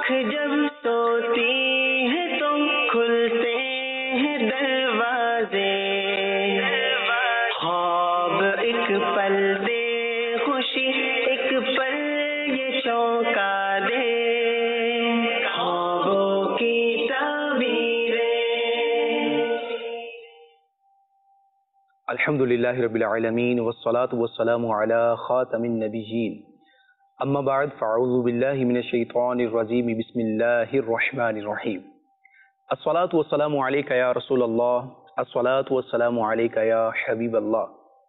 جب سوتی ہے تو کھلتے ہیں دروازے، خواب ایک پل دے خوشی، ایک پل یہ چونکا دے، خوابوں کی تعبیریں۔ الحمدللہ رب العالمین والصلاة والسلام علی خاتم النبیین، اما بعد فاعوذ باللہ من الشیطان الرجیم، بسم اللہ الرحمن الرحیم۔ الصلاة والسلام علیکہ یا رسول اللہ، الصلاة والسلام علیکہ یا حبیب اللہ،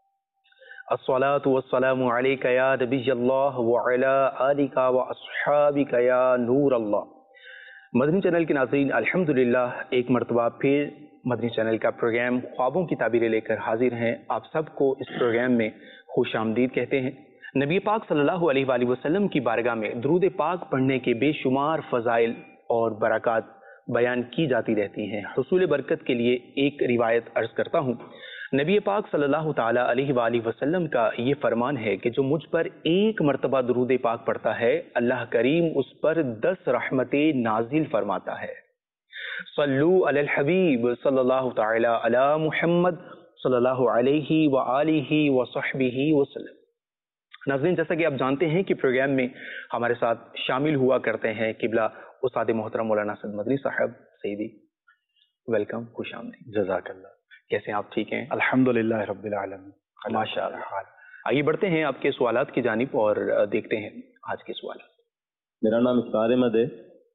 الصلاة والسلام علیکہ یا نبی اللہ وعلی آلکہ واصحابکہ یا نور اللہ۔ مدنی چینل کے ناظرین، الحمدللہ ایک مرتبہ پھر مدنی چینل کا پروگرام خوابوں کی تعبیریں لے کر حاضر ہیں۔ آپ سب کو اس پروگرام میں خوش آمدید کہتے ہیں۔ نبی پاک صلی اللہ علیہ وآلہ وسلم کی بارگاہ میں درود پاک پڑھنے کے بے شمار فضائل اور برکات بیان کی جاتی رہتی ہیں۔ حصول برکت کے لیے ایک روایت عرض کرتا ہوں۔ نبی پاک صلی اللہ تعالی علیہ وآلہ وسلم کا یہ فرمان ہے کہ جو مجھ پر ایک مرتبہ درود پاک پڑھتا ہے، اللہ کریم اس پر 10 رحمتیں نازل فرماتا ہے۔ صلو علی الحبیب صلی اللہ تعالی علی محمد صلی اللہ علیہ وآلہ وصحبہ وسلم۔ ناظرین، جیسا کہ آپ جانتے ہیں کہ پروگرام میں ہمارے ساتھ شامل ہوا کرتے ہیں قبلہ استاد محترم مولانا اسد مدنی صاحب۔ سیدی ویلکم، خوش آمدید۔ جزاک اللہ۔ کیسے ہیں آپ؟ ٹھیک ہیں الحمدللہ رب العالمین، ماشاء اللہ۔ آئیے بڑھتے ہیں آپ کے سوالات کی جانب اور دیکھتے ہیں آج کے سوالات۔ میرا نام اسرار احمد ہے۔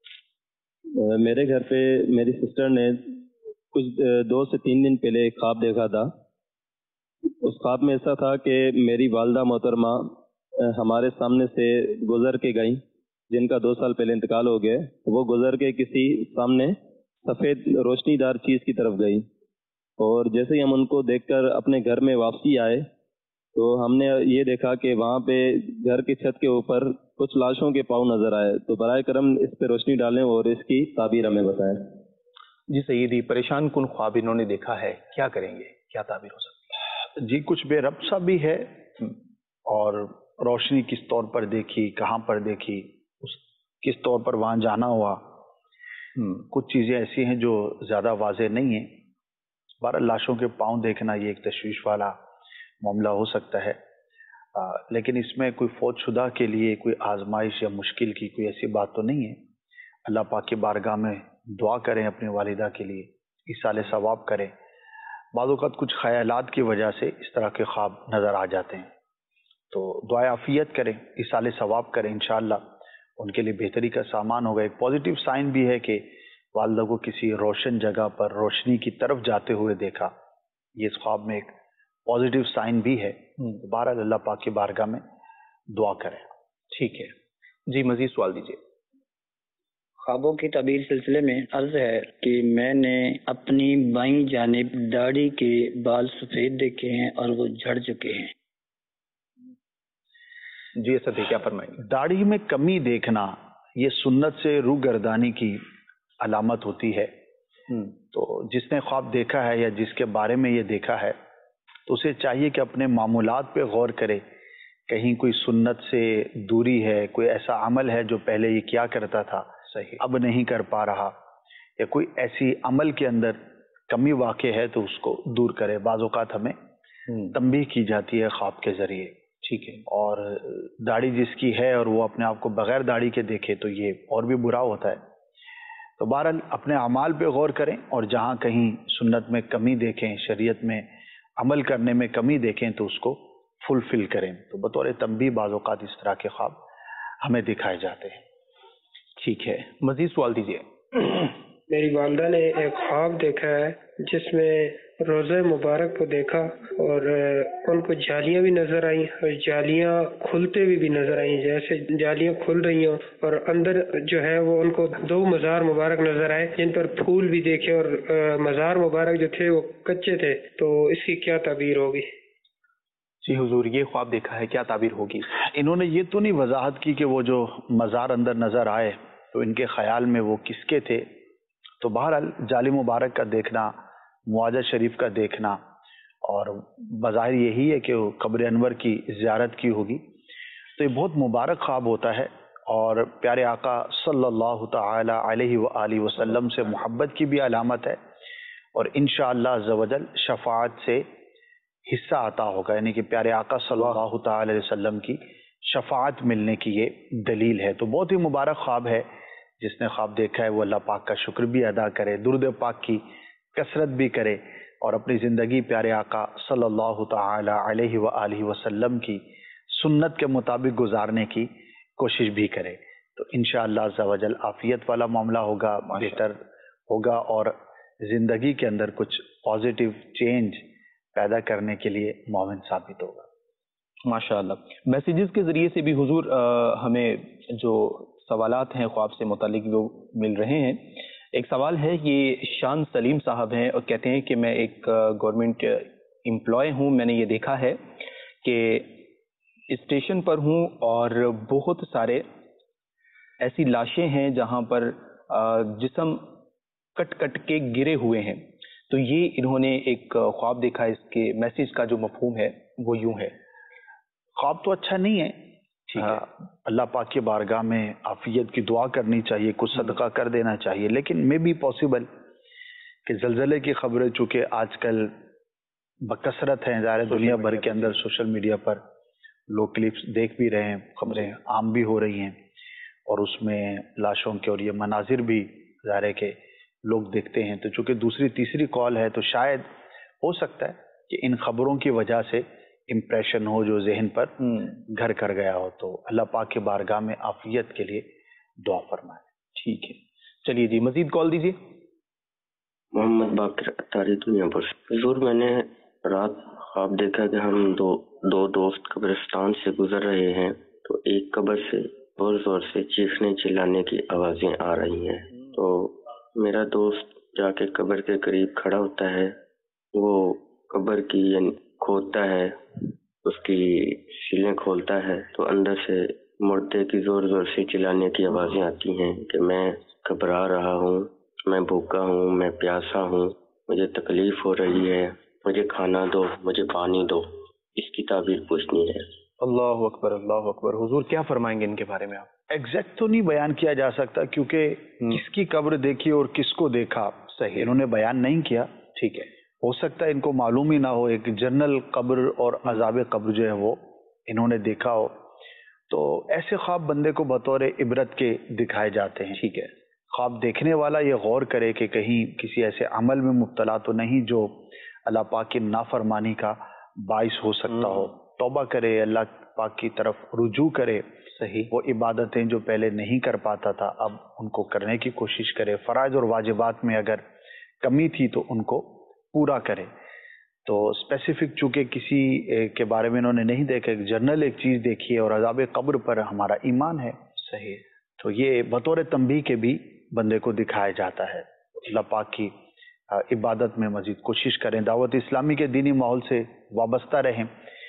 میرے گھر پہ میری سسٹر نے کچھ 2 سے 3 دن پہلے ایک خواب دیکھا تھا۔ اس خواب میں ایسا تھا کہ میری والدہ محترمہ ہمارے سامنے سے گزر کے گئیں، جن کا 2 سال پہلے انتقال ہو گیا۔ وہ گزر کے کسی سامنے سفید روشنی دار چیز کی طرف گئی، اور جیسے ہی ہم ان کو دیکھ کر اپنے گھر میں واپسی آئے تو ہم نے یہ دیکھا کہ وہاں پہ گھر کی چھت کے اوپر کچھ لاشوں کے پاؤں نظر آئے۔ تو برائے کرم اس پہ روشنی ڈالیں اور اس کی تعبیر ہمیں بتائیں۔ جی سیدی، پریشان کن خواب انہوں نے دیکھا ہے، کیا کریں گے؟ کیا تعبیر ہو سکتی ہے؟ جی کچھ بے ربط سا بھی ہے، اور روشنی کس طور پر دیکھی، کہاں پر دیکھی، کس طور پر وہاں جانا ہوا، کچھ چیزیں ایسی ہیں جو زیادہ واضح نہیں ہیں۔ بہرحال لاشوں کے پاؤں دیکھنا یہ ایک تشویش والا معاملہ ہو سکتا ہے، لیکن اس میں کوئی فوت شدہ کے لیے کوئی آزمائش یا مشکل کی کوئی ایسی بات تو نہیں ہے۔ اللہ پاک کی بارگاہ میں دعا کریں اپنی والدہ کے لیے، ایصال ثواب کریں۔ بعض اوقات کچھ خیالات کی وجہ سے اس طرح کے خواب نظر آ جاتے ہیں، تو دعائے عافیت کریں، ایصال ثواب کریں، انشاءاللہ ان کے لیے بہتری کا سامان ہوگا۔ ایک پازیٹیو سائن بھی ہے کہ والدہ کو کسی روشن جگہ پر روشنی کی طرف جاتے ہوئے دیکھا، یہ اس خواب میں ایک پازیٹیو سائن بھی ہے۔ بہرحال اللہ پاک کی بارگاہ میں دعا کریں۔ ٹھیک ہے جی، مزید سوال دیجیے۔ خوابوں کی تعبیر سلسلے میں عرض ہے کہ میں نے اپنی بائیں جانب داڑھی کے بال سفید دیکھے ہیں اور وہ جھڑ چکے ہیں۔ جی ایسا کیا فرمائیں گے؟ داڑھی میں کمی دیکھنا یہ سنت سے روگردانی کی علامت ہوتی ہے۔ تو جس نے خواب دیکھا ہے یا جس کے بارے میں یہ دیکھا ہے تو اسے چاہیے کہ اپنے معمولات پہ غور کرے، کہیں کوئی سنت سے دوری ہے، کوئی ایسا عمل ہے جو پہلے یہ کیا کرتا تھا صحیح، اب نہیں کر پا رہا، یا کوئی ایسی عمل کے اندر کمی واقع ہے تو اس کو دور کرے۔ بعض اوقات ہمیں تنبیہ کی جاتی ہے خواب کے ذریعے، ٹھیک ہے، اور داڑھی جس کی ہے اور وہ اپنے آپ کو بغیر داڑھی کے دیکھے تو یہ اور بھی برا ہوتا ہے۔ تو بہرحال اپنے اعمال پہ غور کریں، اور جہاں کہیں سنت میں کمی دیکھیں، شریعت میں عمل کرنے میں کمی دیکھیں تو اس کو فلفل کریں۔ تو بطور تنبیہ بعض اوقات اس طرح کے خواب ہمیں دکھائے جاتے ہیں۔ ٹھیک ہے، مزید سوال دیجیے۔ میری والدہ نے ایک خواب دیکھا ہے جس میں روزہ مبارک کو دیکھا، اور ان کو جالیاں بھی نظر آئیں، اور جالیاں کھلتے بھی نظر آئیں، جیسے جالیاں کھل رہی ہوں، اور اندر جو ہے وہ ان کو 2 مزار مبارک نظر آئے جن پر پھول بھی دیکھے، اور مزار مبارک جو تھے وہ کچے تھے۔ تو اس کی کیا تعبیر ہوگی؟ جی حضور، یہ خواب دیکھا ہے، کیا تعبیر ہوگی؟ انہوں نے یہ تو نہیں وضاحت کی کہ وہ جو مزار اندر نظر آئے تو ان کے خیال میں وہ کس کے تھے۔ تو بہرحال جالی مبارک کا دیکھنا، معاذ شریف کا دیکھنا، اور بظاہر یہی ہے کہ وہ قبر انور کی زیارت کی ہوگی، تو یہ بہت مبارک خواب ہوتا ہے، اور پیارے آقا صلی اللہ تعالی علیہ وآلہ وسلم سے محبت کی بھی علامت ہے، اور انشاءاللہ عز و جل شفاعت سے حصہ عطا ہوگا، یعنی کہ پیارے آقا صلی اللہ تعالی علیہ وسلم کی شفاعت ملنے کی یہ دلیل ہے۔ تو بہت ہی مبارک خواب ہے، جس نے خواب دیکھا ہے وہ اللہ پاک کا شکر بھی ادا کرے، درود پاک کی کثرت بھی کرے، اور اپنی زندگی پیارے آقا صلی اللہ تعالی علیہ وآلہ وسلم کی سنت کے مطابق گزارنے کی کوشش بھی کرے۔ تو انشاءاللہ عز و جل عافیت والا معاملہ ہوگا، بہتر ہوگا، اور زندگی کے اندر کچھ پازیٹیو چینج پیدا کرنے کے لیے معاون ثابت ہوگا۔ ماشاءاللہ۔ میسیجز کے ذریعے سے بھی حضور ہمیں جو سوالات ہیں خواب سے متعلق وہ مل رہے ہیں۔ ایک سوال ہے، یہ شان سلیم صاحب ہیں اور کہتے ہیں کہ میں ایک گورنمنٹ امپلائی ہوں، میں نے یہ دیکھا ہے کہ اسٹیشن پر ہوں اور بہت سارے ایسی لاشیں ہیں جہاں پر جسم کٹ کٹ کے گرے ہوئے ہیں۔ تو یہ انہوں نے ایک خواب دیکھا ہے، اس کے میسیج کا جو مفہوم ہے وہ یوں ہے۔ خواب تو اچھا نہیں ہے، ٹھیک ہے، اللہ پاک کی بارگاہ میں عافیت کی دعا کرنی چاہیے، کچھ صدقہ کر دینا چاہیے، لیکن میں بھی پاسبل کہ زلزلے کی خبریں چونکہ آج کل بکثرت ہیں، ظاہر دنیا بھر کے اندر سوشل میڈیا پر لوگ کلپس دیکھ بھی رہے ہیں، خبریں عام بھی ہو رہی ہیں، اور اس میں لاشوں کے اور یہ مناظر بھی ظاہر ہے کہ لوگ دیکھتے ہیں۔ تو چونکہ دوسری تیسری کال ہے تو شاید ہو سکتا ہے کہ ان خبروں کی وجہ سے امپریشن ہو جو ذہن پر گھر کر گیا ہو، تو اللہ پاک کے بارگاہ میں عافیت کے لیے دعا فرمائے۔ ٹھیک ہے، چلیے جی مزید کال دیجیے۔ محمد باقر اطاری دنیا پر۔ حضور میں نے رات خواب دیکھا کہ ہم دو دوست قبرستان سے گزر رہے ہیں، تو ایک قبر سے زور زور سے چیخنے چلانے کی آوازیں آ رہی ہیں، تو میرا دوست جا کے قبر کے قریب کھڑا ہوتا ہے، وہ قبر کی کھودتا ہے، اس کی سیلیں کھولتا ہے، تو اندر سے مردے کی زور زور سے چلانے کی آوازیں آتی ہیں کہ میں گھبرا رہا ہوں، میں بھوکا ہوں، میں پیاسا ہوں، مجھے تکلیف ہو رہی ہے، مجھے کھانا دو، مجھے پانی دو۔ اس کی تعبیر پوچھنی ہے۔ اللہ اکبر، اللہ اکبر۔ حضور کیا فرمائیں گے ان کے بارے میں آپ؟ ایگزیکٹ تو نہیں بیان کیا جا سکتا، کیونکہ کس کی قبر دیکھی اور کس کو دیکھا صحیح انہوں نے بیان نہیں کیا۔ ٹھیک ہے، ہو سکتا ہے ان کو معلوم ہی نہ ہو، ایک جنرل قبر اور عذاب قبر جو ہے وہ انہوں نے دیکھا ہو، تو ایسے خواب بندے کو بطور عبرت کے دکھائے جاتے ہیں۔ ٹھیک ہے، خواب دیکھنے والا یہ غور کرے کہ کہیں کسی ایسے عمل میں مبتلا تو نہیں جو اللہ پاک کی نافرمانی کا باعث ہو سکتا ہو، توبہ کرے، اللہ پاک کی طرف رجوع کرے، صحیح، وہ عبادتیں جو پہلے نہیں کر پاتا تھا اب ان کو کرنے کی کوشش کرے، فرائض اور واجبات میں اگر کمی تھی تو ان کو پورا کرے۔ تو اسپیسیفک چونکہ کسی کے بارے میں انہوں نے نہیں دیکھا، ایک جنرل ایک چیز دیکھی ہے، اور عذاب قبر پر ہمارا ایمان ہے، صحیح، تو یہ بطور تنبیہ کے بھی بندے کو دکھایا جاتا ہے۔ اللہ پاک کی عبادت میں مزید کوشش کریں، دعوت اسلامی کے دینی ماحول سے وابستہ رہیں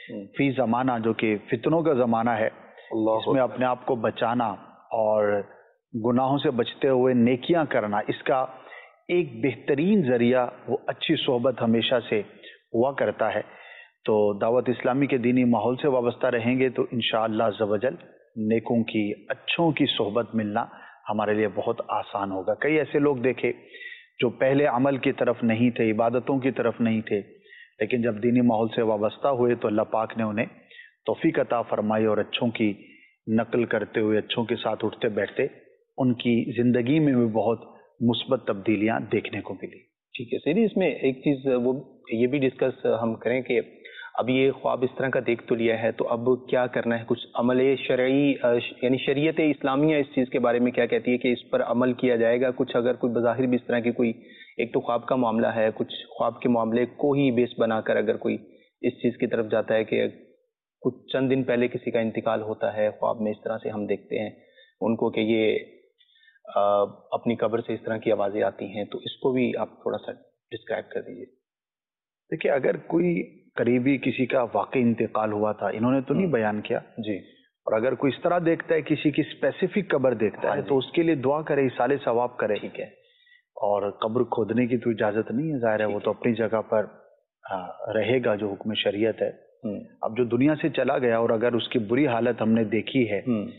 فی زمانہ جو کہ فتنوں کا زمانہ ہے، اس میں اپنے آپ کو بچانا اور گناہوں سے بچتے ہوئے نیکیاں کرنا، اس کا ایک بہترین ذریعہ وہ اچھی صحبت ہمیشہ سے ہوا کرتا ہے۔ تو دعوت اسلامی کے دینی ماحول سے وابستہ رہیں گے تو انشاءاللہ عز و جل نیکوں کی، اچھوں کی صحبت ملنا ہمارے لیے بہت آسان ہوگا۔ کئی ایسے لوگ دیکھے جو پہلے عمل کی طرف نہیں تھے، عبادتوں کی طرف نہیں تھے، لیکن جب دینی ماحول سے وابستہ ہوئے تو اللہ پاک نے انہیں توفیق عطا فرمائی، اور اچھوں کی نقل کرتے ہوئے، اچھوں کے ساتھ اٹھتے بیٹھتے ان کی زندگی میں بھی بہت مثبت تبدیلیاں دیکھنے کو ملی۔ ٹھیک ہے، سیدھی اس میں ایک چیز وہ یہ بھی ڈسکس ہم کریں کہ اب یہ خواب اس طرح کا دیکھ تو لیا ہے، تو اب کیا کرنا ہے؟ کچھ عمل شرعی یعنی شریعت اسلامیہ اس چیز کے بارے میں کیا کہتی ہے کہ اس پر عمل کیا جائے گا؟ کچھ اگر کوئی بظاہر بھی اس طرح کی کوئی ایک تو خواب کا معاملہ ہے، کچھ خواب کے معاملے کو ہی بیس بنا کر اگر کوئی اس چیز کی طرف جاتا ہے کہ کچھ چند دن پہلے کسی کا انتقال ہوتا ہے، خواب میں اس طرح سے ہم دیکھتے ہیں ان کو کہ یہ اپنی قبر سے اس طرح کی آوازیں آتی ہیں، تو اس کو بھی آپ تھوڑا سا ڈسکرائب کر دیجیے۔ دیکھیے، اگر کوئی قریبی کسی کا واقعی انتقال ہوا تھا، انہوں نے تو نہیں بیان کیا جی، اور اگر کوئی اس طرح دیکھتا ہے، کسی کی اسپیسیفک قبر دیکھتا ہے تو اس کے لیے دعا کرے، اصالہ ثواب کرے۔ ٹھیک ہے، اور قبر کھودنے کی تو اجازت نہیں ہے، ظاہر ہے وہ تو اپنی جگہ پر رہے گا جو حکم شریعت ہے۔ اب جو دنیا سے چلا گیا اور اگر اس کی بری حالت ہم نے دیکھی ہے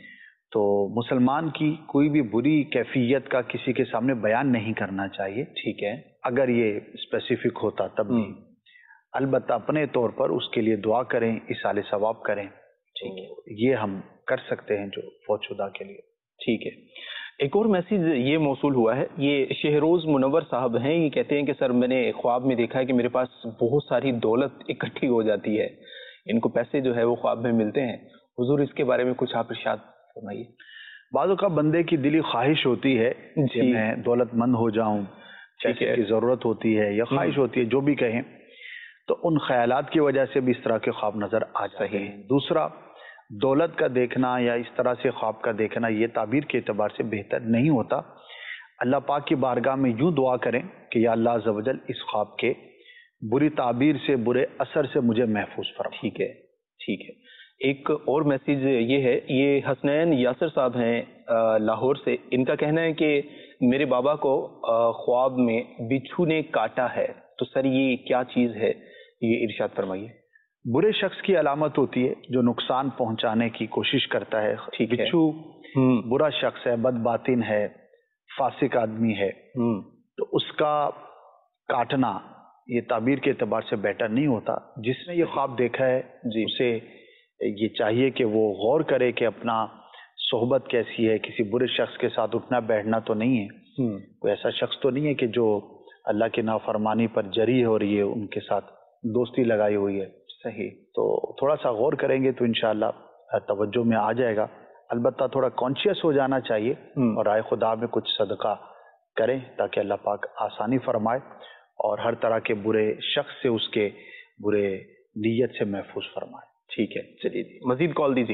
تو مسلمان کی کوئی بھی بری کیفیت کا کسی کے سامنے بیان نہیں کرنا چاہیے. ٹھیک ہے. اگر یہ اسپیسیفک ہوتا تب بھی البتہ اپنے طور پر اس کے لیے دعا کریں, ایصال ثواب کریں. ٹھیک ہے, یہ ہم کر سکتے ہیں جو فوت شدہ کے لیے. ٹھیک ہے. ایک اور میسیج یہ موصول ہوا ہے, یہ شہروز منور صاحب ہیں, یہ کہتے ہیں کہ سر میں نے خواب میں دیکھا ہے کہ میرے پاس بہت ساری دولت اکٹھی ہو جاتی ہے, ان کو پیسے جو ہے وہ خواب میں ملتے ہیں. حضور اس کے بارے میں کچھ آپ ارشاد فرمائیے. بعض اوقات بندے کی دلی خواہش ہوتی ہے کہ میں دولت مند ہو جاؤں, پیسے کی ضرورت ہوتی ہے یا خواہش ہوتی ہے, جو بھی کہیں, تو ان خیالات کی وجہ سے بھی اس طرح کے خواب نظر آ جاتے ہیں. دوسرا, دولت کا دیکھنا یا اس طرح سے خواب کا دیکھنا یہ تعبیر کے اعتبار سے بہتر نہیں ہوتا. اللہ پاک کی بارگاہ میں یوں دعا کریں کہ یا اللہ عز و جل اس خواب کے بری تعبیر سے, برے اثر سے مجھے محفوظ فرما. ٹھیک ہے, ٹھیک ہے. ایک اور میسیج یہ ہے, یہ حسنین یاسر صاحب ہیں لاہور سے. ان کا کہنا ہے کہ میرے بابا کو خواب میں بچھو نے کاٹا ہے, تو سر یہ کیا چیز ہے, یہ ارشاد فرمائیے. برے شخص کی علامت ہوتی ہے جو نقصان پہنچانے کی کوشش کرتا ہے. بچھو برا شخص ہے, بد باطن ہے, فاسق آدمی ہے, تو اس کا کاٹنا یہ تعبیر کے اعتبار سے بیٹر نہیں ہوتا. جس نے یہ خواب دیکھا ہے اسے یہ چاہیے کہ وہ غور کرے کہ اپنا صحبت کیسی ہے, کسی برے شخص کے ساتھ اٹھنا بیٹھنا تو نہیں ہے, کوئی ایسا شخص تو نہیں ہے کہ جو اللہ کی نافرمانی پر جری ہو رہی ہے, ان کے ساتھ دوستی لگائی ہوئی ہے. صحیح. تو تھوڑا سا غور کریں گے تو انشاءاللہ توجہ میں آ جائے گا. البتہ تھوڑا کانشیس ہو جانا چاہیے اور رائے خدا میں کچھ صدقہ کریں تاکہ اللہ پاک آسانی فرمائے اور ہر طرح کے برے شخص سے, اس کے برے نیت سے محفوظ فرمائے. ٹھیک ہے, چلیے مزید کال دیجیے.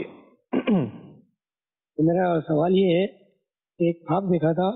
میرا سوال یہ ہے کہ ایک خواب دیکھا تھا,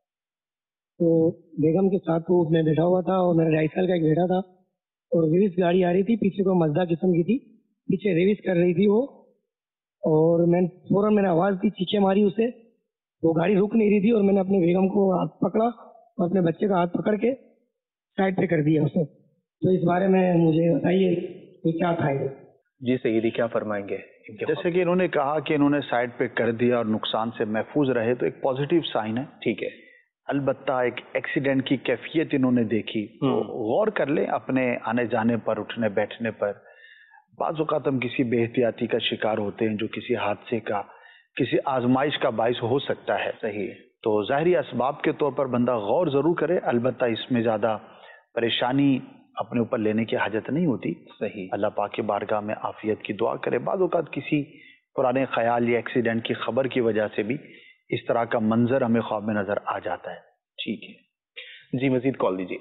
تو بیگم کے ساتھ وہ میں بیٹھا ہوا تھا اور میرا 2.5 سال کا ایک بیٹا تھا, اور ریویس گاڑی آ رہی تھی پیچھے کو, مزدہ قسم کی تھی, پیچھے ریویس کر رہی تھی وہ, اور میں فوراً میں نے آواز دی, چیخیں ماری اسے, وہ گاڑی رک نہیں رہی تھی, اور میں نے اپنے بیگم کو ہاتھ پکڑا اور اپنے بچے کا ہاتھ پکڑ کے سائڈ پہ کر دیا اسے. تو اس بارے میں مجھے بتائیے کہ کیا تھا یہ. جی سیدی, کیا فرمائیں گے؟ جیسے کہ انہوں نے کہا کہ انہوں نے سائڈ پہ کر دیا اور نقصان سے محفوظ رہے, تو ایک پازیٹیو سائن ہے. ٹھیک ہے. البتہ ایک ایکسیڈنٹ کی کیفیت انہوں نے دیکھی, تو غور کر لیں اپنے آنے جانے پر, اٹھنے بیٹھنے پر. بعض اوقات ہم کسی بے احتیاطی کا شکار ہوتے ہیں جو کسی حادثے کا, کسی آزمائش کا باعث ہو سکتا ہے. صحیح. تو ظاہری اسباب کے طور پر بندہ غور ضرور کرے, البتہ اس میں زیادہ پریشانی اپنے اوپر لینے کی حاجت نہیں ہوتی. صحیح. اللہ پاک کی بارگاہ میں عافیت کی دعا کرے. بعض اوقات کسی پرانے خیال یا ایکسیڈنٹ کی خبر کی وجہ سے بھی اس طرح کا منظر ہمیں خواب میں نظر آ جاتا ہے. ٹھیک ہے. جی مزید کال دیجیے.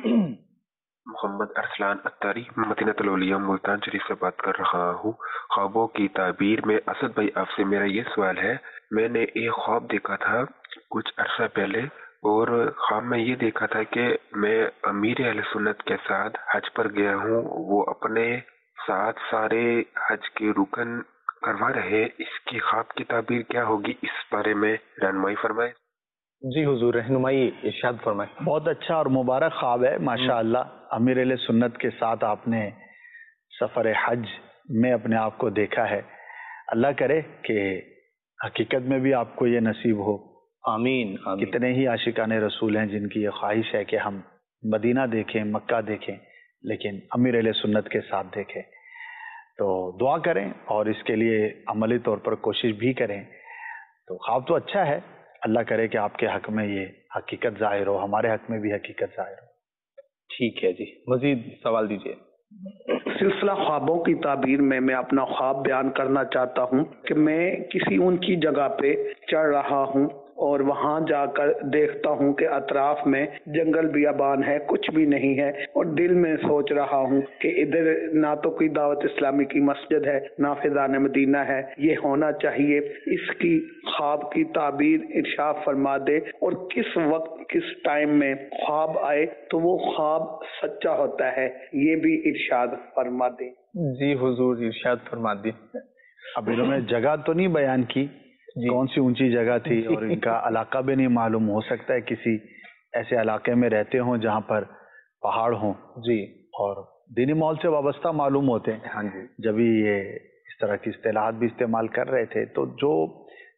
محمد ارسلان اتاری, مدینہ الاولیاء ملتان شریف سے بات کر رہا ہوں. خوابوں کی تعبیر میں اسد بھائی آپ سے میرا یہ سوال ہے, میں نے ایک خواب دیکھا تھا کچھ عرصہ پہلے, اور خواب میں یہ دیکھا تھا کہ میں امیر اہل سنت کے ساتھ حج پر گیا ہوں, وہ اپنے ساتھ سارے حج کے رکن کروا رہے. اس کی خواب کی تعبیر کیا ہوگی, اس بارے میں رہنمائی فرمائے. جی حضور رہنمائی ارشاد فرمائے. بہت اچھا اور مبارک خواب ہے ماشاء اللہ. امیر اہل سنت کے ساتھ آپ نے سفر حج میں اپنے آپ کو دیکھا ہے. اللہ کرے کہ حقیقت میں بھی آپ کو یہ نصیب ہو. آمین. کتنے ہی عاشقان رسول ہیں جن کی یہ خواہش ہے کہ ہم مدینہ دیکھیں, مکہ دیکھیں, لیکن امیر اہل سنت کے ساتھ دیکھیں. تو دعا کریں اور اس کے لیے عملی طور پر کوشش بھی کریں. تو خواب تو اچھا ہے, اللہ کرے کہ آپ کے حق میں یہ حقیقت ظاہر ہو, ہمارے حق میں بھی حقیقت ظاہر ہو. ٹھیک ہے جی, مزید سوال دیجیے. سلسلہ خوابوں کی تعبیر میں اپنا خواب بیان کرنا چاہتا ہوں کہ میں کسی اونچی جگہ پہ چڑھ رہا ہوں اور وہاں جا کر دیکھتا ہوں کہ اطراف میں جنگل بیابان ہے, کچھ بھی نہیں ہے, اور دل میں سوچ رہا ہوں کہ ادھر نہ تو کوئی دعوت اسلامی کی مسجد ہے, نہ فیضان مدینہ ہے, یہ ہونا چاہیے. اس کی خواب کی تعبیر ارشاد فرما دے, اور کس وقت کس ٹائم میں خواب آئے تو وہ خواب سچا ہوتا ہے, یہ بھی ارشاد فرما دے. جی حضور ارشاد فرما دے. اب انہوں نے جگہ تو نہیں بیان کی, کون سی اونچی جگہ تھی, اور ان کا علاقہ بھی نہیں معلوم. ہو سکتا ہے کسی ایسے علاقے میں رہتے ہوں جہاں پر پہاڑ ہوں. جی. اور دینی ماحول سے وابستہ معلوم ہوتے ہیں. ہاں جی. جبھی یہ اس طرح کی اصطلاحات بھی استعمال کر رہے تھے. تو جو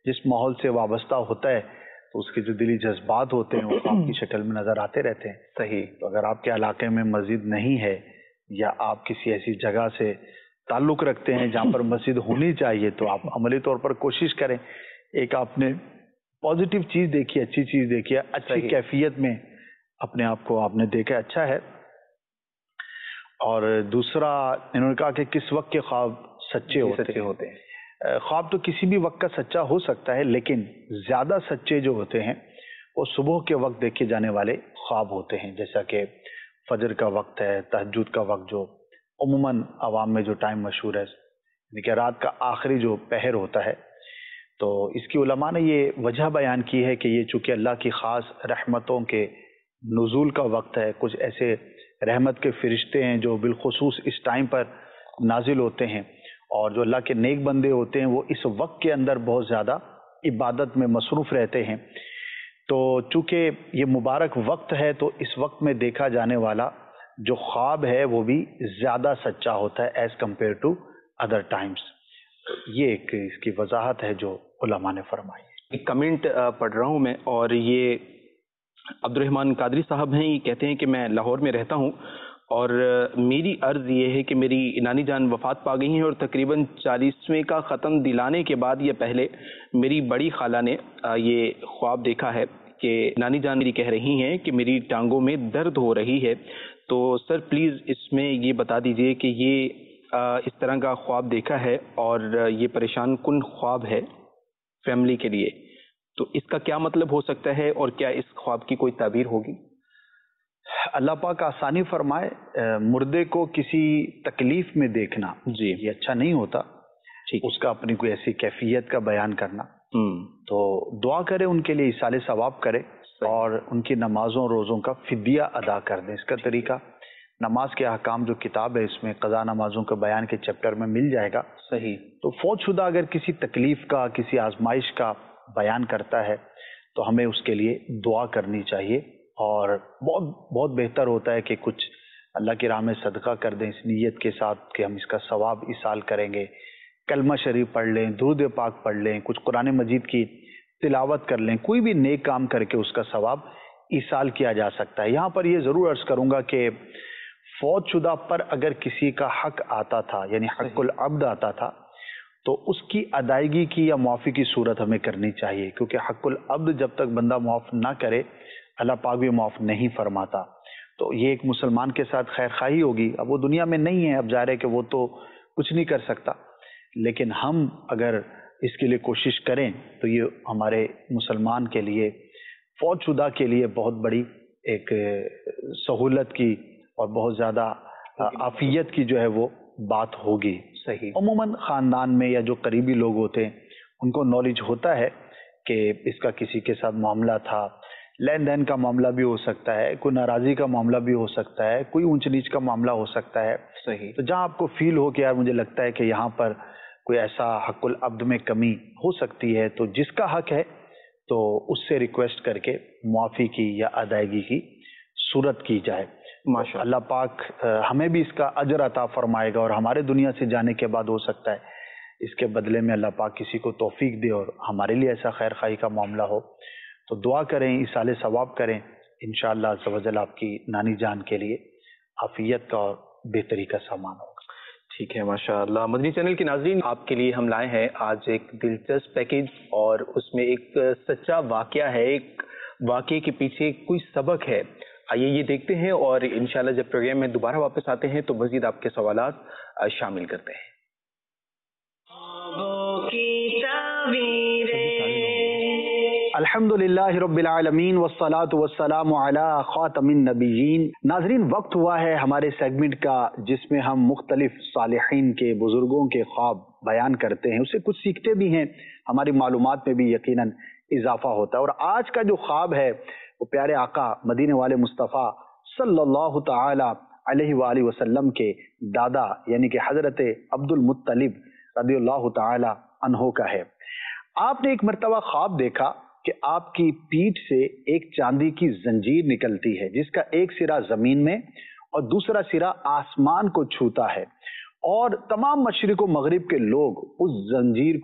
جس ماحول سے وابستہ ہوتا ہے تو اس کے جو دلی جذبات ہوتے ہیں وہ خواب کی شکل میں نظر آتے رہتے ہیں. صحیح. تو اگر آپ کے علاقے میں مسجد نہیں ہے یا آپ کسی ایسی جگہ سے تعلق رکھتے ہیں جہاں پر مسجد ہونی چاہیے تو آپ عملی طور پر کوشش کریں. ایک آپ نے پازیٹیو چیز دیکھی، اچھی چیز دیکھی ہے، اچھی کیفیت میں اپنے آپ کو آپ نے دیکھا، اچھا ہے. اور دوسرا انہوں نے کہا کہ کس وقت کے خواب سچے ہوتے ہیں. خواب تو کسی بھی وقت کا سچا ہو سکتا ہے، لیکن زیادہ سچے جو ہوتے ہیں وہ صبح کے وقت دیکھے جانے والے خواب ہوتے ہیں، جیسا کہ فجر کا وقت ہے، تہجد کا وقت جو عموماً عوام میں جو ٹائم مشہور ہے، یعنی کہ رات کا آخری جو پہر ہوتا ہے. تو اس کی علماء نے یہ وجہ بیان کی ہے کہ یہ چونکہ اللہ کی خاص رحمتوں کے نزول کا وقت ہے، کچھ ایسے رحمت کے فرشتے ہیں جو بالخصوص اس ٹائم پر نازل ہوتے ہیں، اور جو اللہ کے نیک بندے ہوتے ہیں وہ اس وقت کے اندر بہت زیادہ عبادت میں مصروف رہتے ہیں. تو چونکہ یہ مبارک وقت ہے تو اس وقت میں دیکھا جانے والا جو خواب ہے وہ بھی زیادہ سچا ہوتا ہے as compare to other times. یہ ایک اس کی وضاحت ہے جو علماء نے فرمائی. ایک کمنٹ پڑھ رہا ہوں میں، اور یہ عبد الرحمن قادری صاحب ہیں. یہ کہتے ہیں کہ میں لاہور میں رہتا ہوں اور میری عرض یہ ہے کہ میری نانی جان وفات پا گئی ہیں، اور تقریباً 40ویں کا ختم دلانے کے بعد یا پہلے میری بڑی خالہ نے یہ خواب دیکھا ہے کہ نانی جان میری کہہ رہی ہیں کہ میری ٹانگوں میں درد ہو رہی ہے. تو سر پلیز اس میں یہ بتا دیجئے کہ یہ اس طرح کا خواب دیکھا ہے اور یہ پریشان کن خواب ہے فیملی کے لیے، تو اس کا کیا مطلب ہو سکتا ہے اور کیا اس خواب کی کوئی تعبیر ہوگی؟ اللہ پاک آسانی فرمائے. مردے کو کسی تکلیف میں دیکھنا جی یہ اچھا نہیں ہوتا، اس کا اپنی کوئی ایسی کیفیت کا بیان کرنا. تو دعا کرے ان کے لیے، ایصال ثواب کرے اور ان کی نمازوں روزوں کا فدیہ ادا کر دیں. اس کا طریقہ نماز کے احکام جو کتاب ہے اس میں قضا نمازوں کے بیان کے چیپٹر میں مل جائے گا. صحیح. تو فوت شدہ اگر کسی تکلیف کا کسی آزمائش کا بیان کرتا ہے تو ہمیں اس کے لیے دعا کرنی چاہیے، اور بہت بہت بہتر ہوتا ہے کہ کچھ اللہ کی راہ میں صدقہ کر دیں اس نیت کے ساتھ کہ ہم اس کا ثواب ایصال کریں گے. کلمہ شریف پڑھ لیں، درود پاک پڑھ لیں، کچھ قرآن مجید کی تلاوت کر لیں، کوئی بھی نیک کام کر کے اس کا ثواب ایصال کیا جا سکتا ہے. یہاں پر یہ ضرور عرض کروں گا کہ فوت شدہ پر اگر کسی کا حق آتا تھا، یعنی حق العبد آتا تھا، تو اس کی ادائیگی کی یا معافی کی صورت ہمیں کرنی چاہیے، کیونکہ حق العبد جب تک بندہ معاف نہ کرے اللہ پاک بھی معاف نہیں فرماتا. تو یہ ایک مسلمان کے ساتھ خیر خواہی ہوگی. اب وہ دنیا میں نہیں ہے، اب ظاہر ہے کہ وہ تو کچھ نہیں کر سکتا، لیکن ہم اگر اس کے لیے کوشش کریں تو یہ ہمارے مسلمان کے لیے، فوت شدہ کے لیے بہت بڑی ایک سہولت کی اور بہت زیادہ عافیت کی جو ہے وہ بات ہوگی. صحیح. عموماً خاندان میں یا جو قریبی لوگ ہوتے ہیں ان کو نالج ہوتا ہے کہ اس کا کسی کے ساتھ معاملہ تھا، لین دین کا معاملہ بھی ہو سکتا ہے، کوئی ناراضی کا معاملہ بھی ہو سکتا ہے، کوئی اونچ نیچ کا معاملہ ہو سکتا ہے. صحیح. تو جہاں آپ کو فیل ہو کہ یار مجھے لگتا ہے کہ یہاں پر کوئی ایسا حق العبد میں کمی ہو سکتی ہے، تو جس کا حق ہے تو اس سے ریکویسٹ کر کے معافی کی یا ادائیگی کی صورت کی جائے. ماشاء اللہ پاک ہمیں بھی اس کا اجر عطا فرمائے گا، اور ہمارے دنیا سے جانے کے بعد ہو سکتا ہے اس کے بدلے میں اللہ پاک کسی کو توفیق دے اور ہمارے لیے ایسا خیر خواہی کا معاملہ ہو. تو دعا کریں، ایصال ثواب کریں، انشاءاللہ عز و جل آپ کی نانی جان کے لیے عافیت کا اور بہتری کا سامان ہوگا. ٹھیک ہے، ماشاء اللہ. مدنی چینل کے ناظرین، آپ کے لیے ہم لائے ہیں آج ایک دلچسپ پیکیج، اور اس میں ایک سچا واقعہ ہے، ایک واقعے کے پیچھے کوئی سبق ہے. آئیے یہ دیکھتے ہیں، اور انشاءاللہ جب پروگرام میں دوبارہ واپس آتے ہیں تو مزید آپ کے سوالات شامل کرتے ہیں. الحمدللہ رب العالمین والصلاة والسلام علی خاتم النبیین. ناظرین، وقت ہوا ہے ہمارے سیگمنٹ کا جس میں ہم مختلف صالحین کے، بزرگوں کے خواب بیان کرتے ہیں، اسے کچھ سیکھتے بھی ہیں، ہماری معلومات میں بھی یقیناً اضافہ ہوتا ہے. اور آج کا جو خواب ہے وہ پیارے آقا مدینے والے مصطفیٰ صلی اللہ تعالی علیہ وآلہ وسلم کے دادا یعنی کہ حضرت عبد المطلب رضی اللہ تعالی عنہ کا ہے. آپ نے ایک مرتبہ خواب دیکھا کہ آپ کی پیٹھ سے ایک چاندی کی زنجیر نکلتی ہے جس کا ایک سرا زمین میں اور دوسرا سرا آسمان کو چھوتا ہے، اور تمام مشرق و مغرب کے لوگ اس زنجیر کو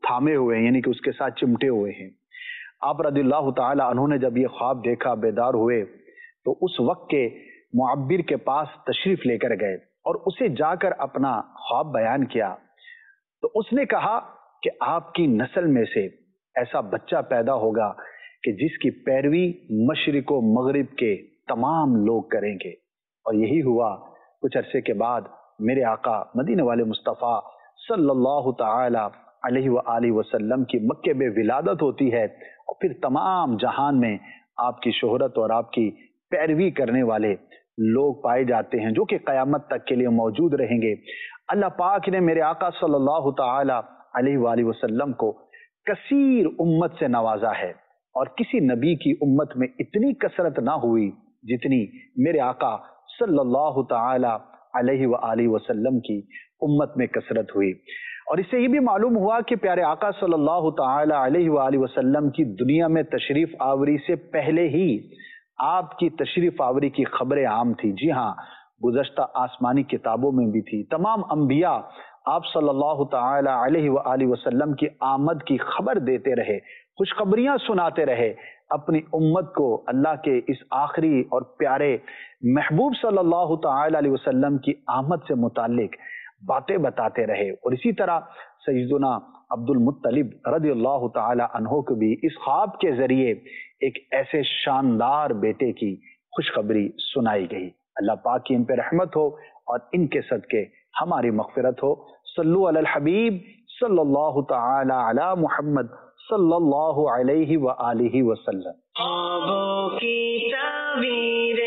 تھامے ہوئے ہیں، یعنی کہ اس کے ساتھ چمٹے ہوئے ہیں۔ آپ رضی اللہ تعالی عنہ نے جب یہ خواب دیکھا، بیدار ہوئے، تو اس وقت کے معبر کے پاس تشریف لے کر گئے اور اسے جا کر اپنا خواب بیان کیا۔ تو اس نے کہا کہ آپ کی نسل میں سے ایسا بچہ پیدا ہوگا کہ جس کی پیروی مشرق و مغرب کے تمام لوگ کریں گے، اور یہی ہوا۔ کچھ عرصے کے بعد میرے آقا مدینے والے مصطفیٰ صلی اللہ تعالی علیہ وآلہ وسلم کی مکے میں ولادت ہوتی ہے، اور پھر تمام جہان میں آپ کی شہرت اور آپ کی پیروی کرنے والے لوگ پائے جاتے ہیں جو کہ قیامت تک کے لیے موجود رہیں گے۔ اللہ پاک نے میرے آقا صلی اللہ تعالی علیہ وآلہ وسلم کو کثیر امت سے نوازا ہے، اور کسی نبی کی امت میں اتنی کثرت نہ ہوئی جتنی میرے آقا صلی اللہ تعالی علیہ وآلہ وسلم کی امت میں کثرت ہوئی۔ اور اس سے یہ بھی معلوم ہوا کہ پیارے آقا صلی اللہ تعالی علیہ وآلہ وسلم کی دنیا میں تشریف آوری سے پہلے ہی آپ کی تشریف آوری کی خبریں عام تھی۔ جی ہاں، گزشتہ آسمانی کتابوں میں بھی تھی۔ تمام انبیاء آپ صلی اللہ تعالی علیہ وآلہ وسلم کی آمد کی خبر دیتے رہے، خوشخبریاں سناتے رہے، اپنی امت کو اللہ کے اس آخری اور پیارے محبوب صلی اللہ تعالی علیہ وسلم کی آمد سے متعلق باتیں بتاتے رہے۔ اور اسی طرح سیدنا عبد المطلب رضی اللہ تعالی عنہ کو بھی اس خواب کے ذریعے ایک ایسے شاندار بیٹے کی خوشخبری سنائی گئی۔ اللہ پاک کی ان پہ رحمت ہو اور ان کے صدقے ہماری مغفرت ہو۔ صلو علی الحبیب صلی اللہ تعالی علی محمد صلی اللہ علیہ وآلہ وسلم۔ خوابوں کی تعبیریں۔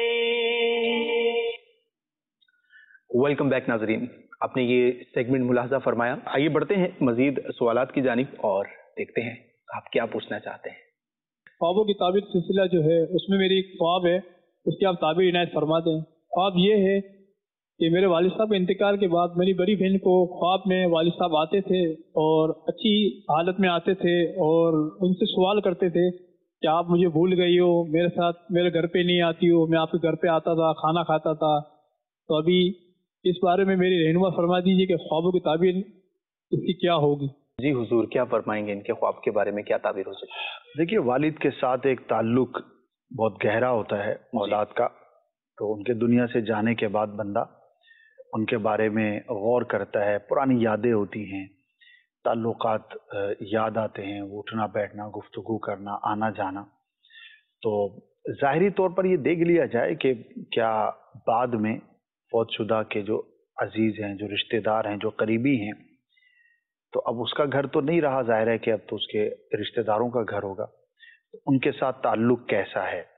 ویلکم بیک ناظرین، آپ نے یہ سیگمنٹ ملاحظہ فرمایا۔ آئیے بڑھتے ہیں مزید سوالات کی جانب اور دیکھتے ہیں آپ کیا پوچھنا چاہتے ہیں۔ خوابوں کی تعبیر سلسلہ جو ہے اس میں میری ایک خواب ہے، اس کی آپ تعبیر عنایت فرما دیں۔ خواب یہ ہے کہ میرے والد صاحب کے انتقال کے بعد میری بڑی بہن کو خواب میں والد صاحب آتے تھے اور اچھی حالت میں آتے تھے اور ان سے سوال کرتے تھے کہ آپ مجھے بھول گئی ہو، میرے ساتھ میرے گھر پہ نہیں آتی ہو، میں آپ کے گھر پہ آتا تھا، کھانا کھاتا تھا۔ تو ابھی اس بارے میں میری رہنما فرما دیجیے کہ خوابوں کی تعبیر اس کی کیا ہوگی۔ جی حضور، کیا فرمائیں گے ان کے خواب کے بارے میں، کیا تعبیر ہو سکتی ہے؟ دیکھیے، والد کے ساتھ ایک تعلق بہت گہرا ہوتا ہے اولاد کا، تو ان کے دنیا سے جانے کے بعد بندہ ان کے بارے میں غور کرتا ہے، پرانی یادیں ہوتی ہیں، تعلقات یاد آتے ہیں، اٹھنا بیٹھنا، گفتگو کرنا، آنا جانا۔ تو ظاہری طور پر یہ دیکھ لیا جائے کہ کیا بعد میں فوت شدہ کے جو عزیز ہیں، جو رشتہ دار ہیں، جو قریبی ہیں، تو اب اس کا گھر تو نہیں رہا، ظاہر ہے کہ اب تو اس کے رشتہ داروں کا گھر ہوگا، ان کے ساتھ تعلق کیسا ہے۔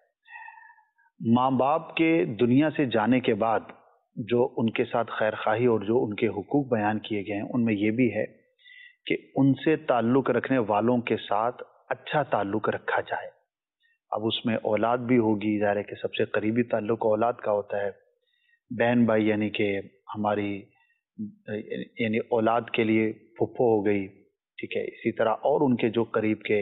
ماں باپ کے دنیا سے جانے کے بعد جو ان کے ساتھ خیر خواہی اور جو ان کے حقوق بیان کیے گئے ہیں، ان میں یہ بھی ہے کہ ان سے تعلق رکھنے والوں کے ساتھ اچھا تعلق رکھا جائے۔ اب اس میں اولاد بھی ہوگی، ظاہر ہے کہ سب سے قریبی تعلق اولاد کا ہوتا ہے، بہن بھائی یعنی کہ ہماری یعنی اولاد کے لیے پھپھو ہو گئی، ٹھیک ہے، اسی طرح اور ان کے جو قریب کے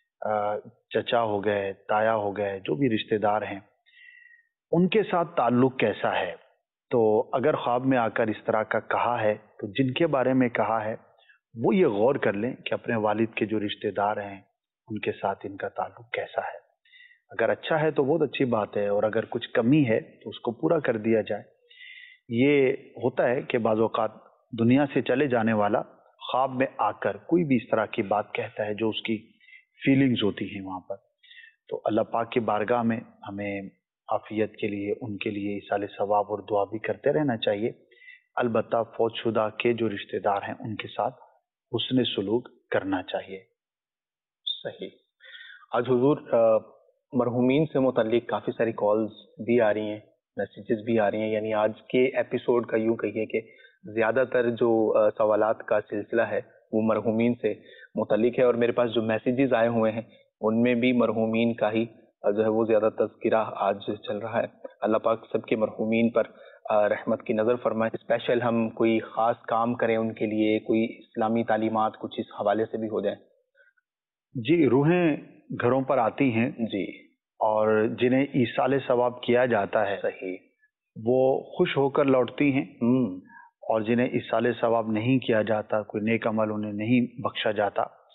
چچا ہو گئے، تایا ہو گئے، جو بھی رشتہ دار ہیں، ان کے ساتھ تعلق کیسا ہے۔ تو اگر خواب میں آ کر اس طرح کا کہا ہے تو جن کے بارے میں کہا ہے وہ یہ غور کر لیں کہ اپنے والد کے جو رشتہ دار ہیں ان کے ساتھ ان کا تعلق kaiसा ہے۔ اگر اچھا ہے تو بہت اچھی بات ہے، اور اگر کچھ کمی ہے تو اس کو پورا کر دیا جائے۔ یہ ہوتا ہے کہ بعض اوقات دنیا سے چلے جانے والا خواب میں آ کر کوئی بھی اس طرح کی بات کہتا ہے جو اس کی فیلنگز ہوتی ہیں وہاں پر، تو اللہ پاک کی بارگاہ میں ہمیں عافیت کے لیے ان کے لیے ایصال ثواب اور دعا بھی کرتے رہنا چاہیے۔ البتہ فوت شدہ کے جو رشتہ دار ہیں ان کے ساتھ حسن سلوک کرنا چاہیے۔ صحیح۔ آج حضور مرحومین سے متعلق کافی ساری کالز بھی آ رہی ہیں، میسیجز بھی آ رہی ہیں، یعنی آج کے ایپیسوڈ کا یوں کہیے کہ زیادہ تر جو سوالات کا سلسلہ ہے وہ مرحومین سے متعلق ہے، اور میرے پاس جو میسیجز آئے ہوئے ہیں ان میں بھی مرحومین کا ہی جو ہے وہ زیادہ تذکرہ آج چل رہا ہے۔ اللہ پاک سب کے مرحومین پر رحمت کی نظر فرمائے۔ اسپیشل ہم کوئی خاص کام کریں ان کے لیے، کوئی اسلامی تعلیمات کچھ اس حوالے سے بھی ہو جائیں۔ جی، روحیں گھروں پر آتی ہیں جی، اور جنہیں ایصال ثواب کیا جاتا ہے صحیح، وہ خوش ہو کر لوٹتی ہیں، اور جنہیں ایصال ثواب نہیں کیا جاتا، کوئی نیک عمل انہیں نہیں بخشا جاتا،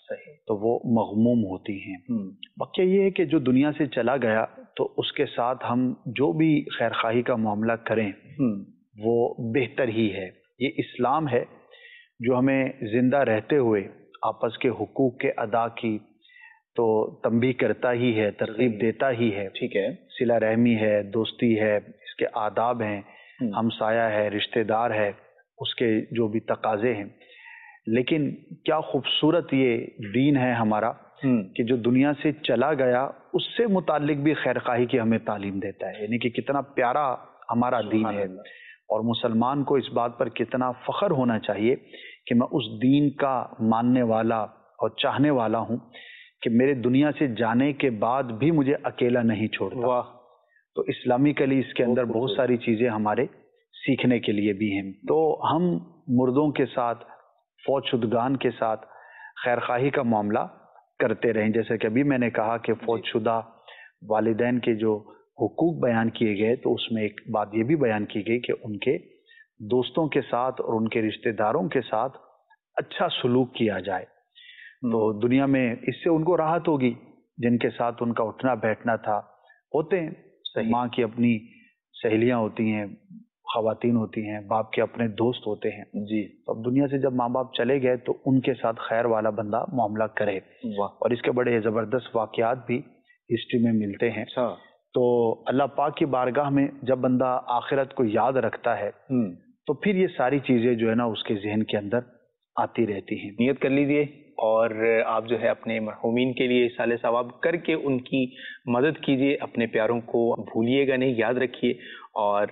تو وہ مغموم ہوتی ہیں. واقعہ یہ ہے کہ جو دنیا سے چلا گیا تو اس کے ساتھ ہم جو بھی خیر خواہی کا معاملہ کریں وہ بہتر ہی ہے. یہ اسلام ہے جو ہمیں زندہ رہتے ہوئے آپس کے حقوق کے ادا کی تو تنبیہ کرتا ہی ہے، ترغیب دیتا ہی ہے. ٹھیک ہے. صلہ رحمی ہے، دوستی ہے، اس کے آداب ہیں، ہمسایہ ہے، رشتہ دار ہے، اس کے جو بھی تقاضے ہیں. لیکن کیا خوبصورت یہ دین ہے ہمارا کہ جو دنیا سے چلا گیا اس سے متعلق بھی خیر خواہی کی ہمیں تعلیم دیتا ہے. یعنی کہ کتنا پیارا ہمارا دین ہے، اور مسلمان کو اس بات پر کتنا فخر ہونا چاہیے کہ میں اس دین کا ماننے والا اور چاہنے والا ہوں کہ میرے دنیا سے جانے کے بعد بھی مجھے اکیلا نہیں چھوڑتا. واہ. تو اسلامکلی اس کے اندر بہت ساری چیزیں ہمارے سیکھنے کے لیے بھی ہیں. تو ہم مردوں کے ساتھ، فوت شدگان کے ساتھ خیر خواہی کا معاملہ کرتے رہیں. جیسے کہ ابھی میں نے کہا کہ فوت شدہ والدین کے جو حقوق بیان کیے گئے تو اس میں ایک بات یہ بھی بیان کی گئی کہ ان کے دوستوں کے ساتھ اور ان کے رشتہ داروں کے ساتھ اچھا سلوک کیا جائے. تو دنیا میں اس سے ان کو راحت ہوگی جن کے ساتھ ان کا اٹھنا بیٹھنا تھا. ہوتے ہیں ماں کی اپنی سہیلیاں ہوتی ہیں، خواتین ہوتی ہیں، باپ کے اپنے دوست ہوتے ہیں. جی. تو اب دنیا سے جب ماں باپ چلے گئے تو ان کے ساتھ خیر والا بندہ معاملہ کرے. اور اس کے بڑے زبردست واقعات بھی ہسٹری میں ملتے ہیں. تو اللہ پاک کی بارگاہ میں جب بندہ آخرت کو یاد رکھتا ہے تو پھر یہ ساری چیزیں جو ہے نا اس کے ذہن کے اندر آتی رہتی ہیں. نیت کر لیجئے اور آپ جو ہے اپنے مرحومین کے لیے اصال ثواب کر کے ان کی مدد کیجئے. اپنے پیاروں کو بھولیے گا نہیں، یاد رکھیے اور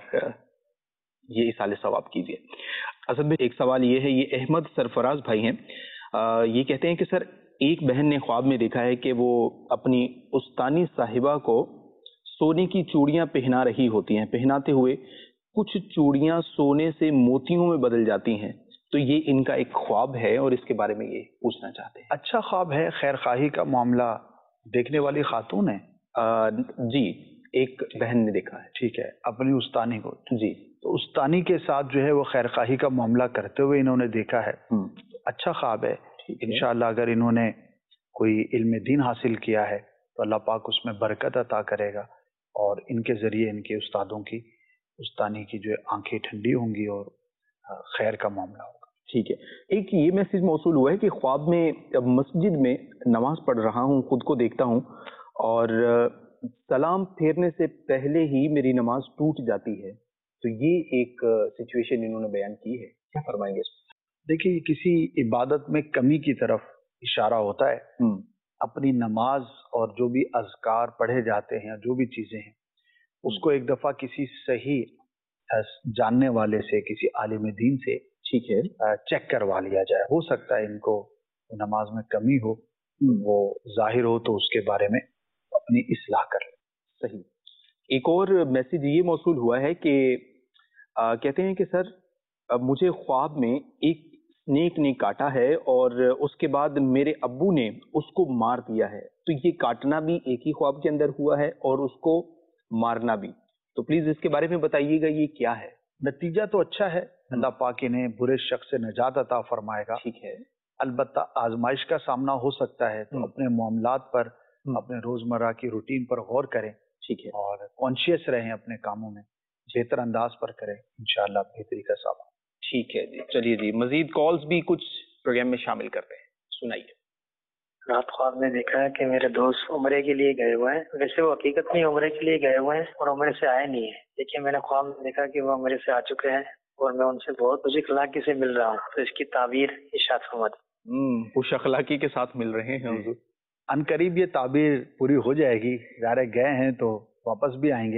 یہ اصال ثواب کیجئے. اصل میں ایک سوال یہ ہے، یہ احمد سرفراز بھائی ہیں، یہ کہتے ہیں کہ سر ایک بہن نے خواب میں دیکھا ہے کہ وہ اپنی استانی صاحبہ کو سونے کی چوڑیاں پہنا رہی ہوتی ہیں. پہناتے ہوئے کچھ چوڑیاں سونے سے موتیوں میں بدل جاتی ہیں. تو یہ ان کا ایک خواب ہے اور اس کے بارے میں یہ پوچھنا چاہتے ہیں. اچھا خواب ہے. خیر خواہی کا معاملہ دیکھنے والی خاتون ہے؟ جی، ایک بہن نے دیکھا ہے. ٹھیک ہے. اپنی استانی کو؟ جی. تو استانی کے ساتھ جو ہے وہ خیر خواہی کا معاملہ کرتے ہوئے انہوں نے دیکھا ہے. اچھا خواب ہے. انشاءاللہ اگر انہوں نے کوئی علم دین حاصل کیا ہے تو اللہ پاک اس میں برکت عطا کرے گا اور ان کے ذریعے ان کے استادوں کی، استانی کی جو آنکھیں ٹھنڈی ہوں گی اور خیر کا معاملہ ہوگا. ٹھیک ہے. ایک یہ میسج موصول ہوا ہے کہ خواب میں مسجد میں نماز پڑھ رہا ہوں، خود کو دیکھتا ہوں اور سلام پھیرنے سے پہلے ہی میری نماز ٹوٹ جاتی ہے. تو یہ ایک سچویشن انہوں نے بیان کی ہے، کیا فرمائیں گے اس میں؟ دیکھیے کسی عبادت میں کمی کی طرف اشارہ ہوتا ہے. اپنی نماز اور جو بھی اذکار پڑھے جاتے ہیں، جو بھی چیزیں ہیں، اس کو ایک دفعہ کسی صحیح جاننے والے سے، کسی عالم دین سے ٹھیک ہے چیک کروا لیا جائے. ہو سکتا ہے ان کو نماز میں کمی ہو، وہ ظاہر ہو تو اس کے بارے میں اپنی اصلاح کر لیں. صحیح. ایک اور میسج یہ موصول ہوا ہے کہ کہتے ہیں کہ سر مجھے خواب میں ایک سنیک نے کاٹا ہے اور اس کے بعد میرے ابو نے اس کو مار دیا ہے. تو یہ کاٹنا بھی ایک ہی خواب کے اندر ہوا ہے اور اس کو مارنا بھی. تو پلیز اس کے بارے میں بتائیے گا یہ کیا ہے. نتیجہ تو اچھا ہے، اللہ پاک انہیں برے شخص سے نجات عطا فرمائے گا. ٹھیک ہے. البتہ آزمائش کا سامنا ہو سکتا ہے تو اپنے معاملات پر، اپنے روزمرہ کی روٹین پر غور کریں. ٹھیک ہے. اور کانشیس رہیں اپنے کاموں میں، بہتر انداز پر کریں، انشاءاللہ بہتری کا سامنا. ٹھیک ہے جی. چلیے جی، مزید کالز بھی کچھ پروگرام میں شامل کرتے ہیں، سنائیے. رات خواب میں دیکھا ہے کہ میرے دوست عمرے کے لیے گئے ہوئے ہیں. ویسے وہ حقیقت میں عمرے کے لیے گئے ہوئے ہیں اور عمرے سے آئے نہیں ہیں، لیکن میں نے خواب میں دیکھا کہ وہ عمرے سے آ چکے ہیں اور میں ان سے بہت خوش اخلاقی سے مل رہا ہوں. تو اس کی تعبیر ارشاد فرمائیے. خوش اخلاقی کے ساتھ مل رہے ہیں حضور. ان قریب یہ تعبیر پوری ہو جائے گی. ظاہر گئے ہیں تو واپس بھی آئیں گے.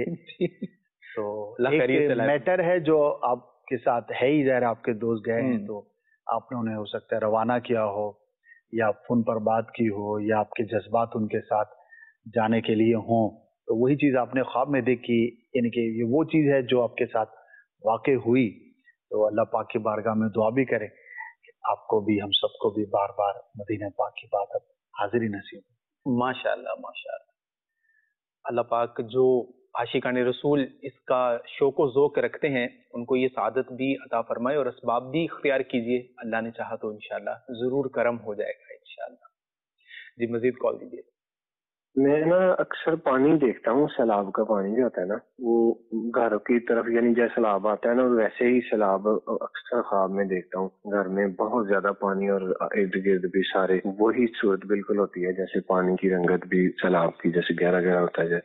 تو ایک میٹر ہے جو آپ کے ساتھ ہے ہی، ظاہر آپ کے دوست گئے ہیں تو آپ نے انہیں ہو سکتا ہے روانہ کیا ہو یا فون پر بات کی ہو یا آپ کے جذبات ان کے ساتھ جانے کے لیے ہوں. تو وہی چیز آپ نے خواب میں دیکھی، یعنی کہ یہ وہ چیز ہے جو آپ کے ساتھ واقع ہوئی. تو اللہ پاک کی بارگاہ میں دعا بھی کریں کہ آپ کو بھی، ہم سب کو بھی بار بار مدینہ پاک کی بات حاضری نصیب. ماشاءاللہ ماشاءاللہ. اللہ پاک جو عاشقان رسول اس کا شوق و ذوق رکھتے ہیں ان کو یہ سعادت بھی عطا فرمائے اور اسباب بھی اختیار کیجیے. اللہ نے چاہا تو انشاءاللہ ضرور کرم ہو جائے گا انشاءاللہ. جی مزید کال دیجیے. میں نا اکثر پانی دیکھتا ہوں، سیلاب کا پانی جو ہوتا ہے نا وہ گھر کی طرف، یعنی جیسے سیلاب آتا ہے نا ویسے ہی سیلاب اکثر خواب میں دیکھتا ہوں. گھر میں بہت زیادہ پانی اور ارد گرد بھی سارے وہی صورت بالکل ہوتی ہے، جیسے پانی کی رنگت بھی سیلاب کی جیسے گہرا گہرا ہوتا ہے.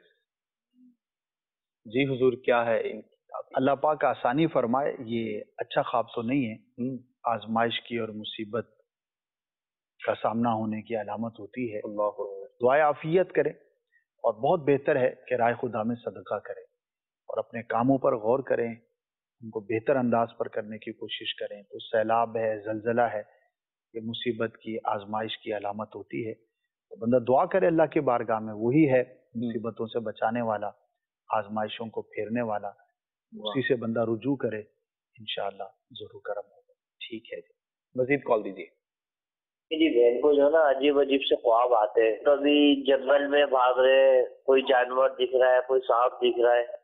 جی حضور کیا ہے ان کی؟ اللہ پاک آسانی فرمائے. یہ اچھا خواب تو نہیں ہے، آزمائش کی اور مصیبت کا سامنا ہونے کی علامت ہوتی ہے. دعائے عافیت کریں اور بہت بہتر ہے کہ رائے خدا میں صدقہ کریں اور اپنے کاموں پر غور کریں، ان کو بہتر انداز پر کرنے کی کوشش کریں. تو سیلاب ہے، زلزلہ ہے، یہ مصیبت کی آزمائش کی علامت ہوتی ہے. تو بندہ دعا کرے اللہ کی بارگاہ میں، وہی ہے مصیبتوں سے بچانے والا، آزمائشوں کو پھیرنے والا. اسی سے بندہ رجوع کرے، انشاءاللہ ضرور کرم ہوگا. ٹھیک ہے جی، مزید کال دیجیے. جی بہن کو جو ہے نا عجیب عجیب سے خواب آتے ہیں، کبھی جنگل میں بھاگ رہے، کوئی جانور دکھ رہا ہے، کوئی سانپ دکھ رہا ہے.